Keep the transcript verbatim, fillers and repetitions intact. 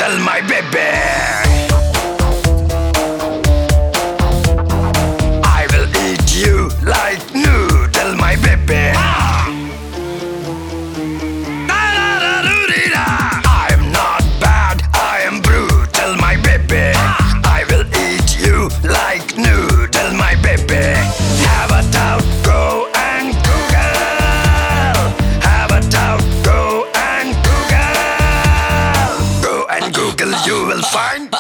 noodle, my baby. I will eat you like noodle, my baby. I am not bad, I am brutal, my baby. I will eat you like noodle, my baby. Have a doubt, go and Google. Have a doubt, go and Google. Go and Google, you will find